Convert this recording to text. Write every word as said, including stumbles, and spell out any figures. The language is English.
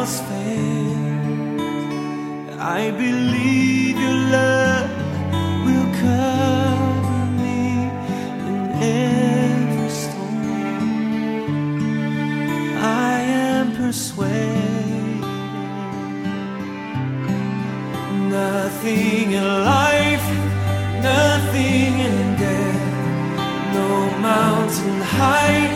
else fails. I believe your love will cover me in every storm. I am persuaded nothing in life, nothing in death, no mountain high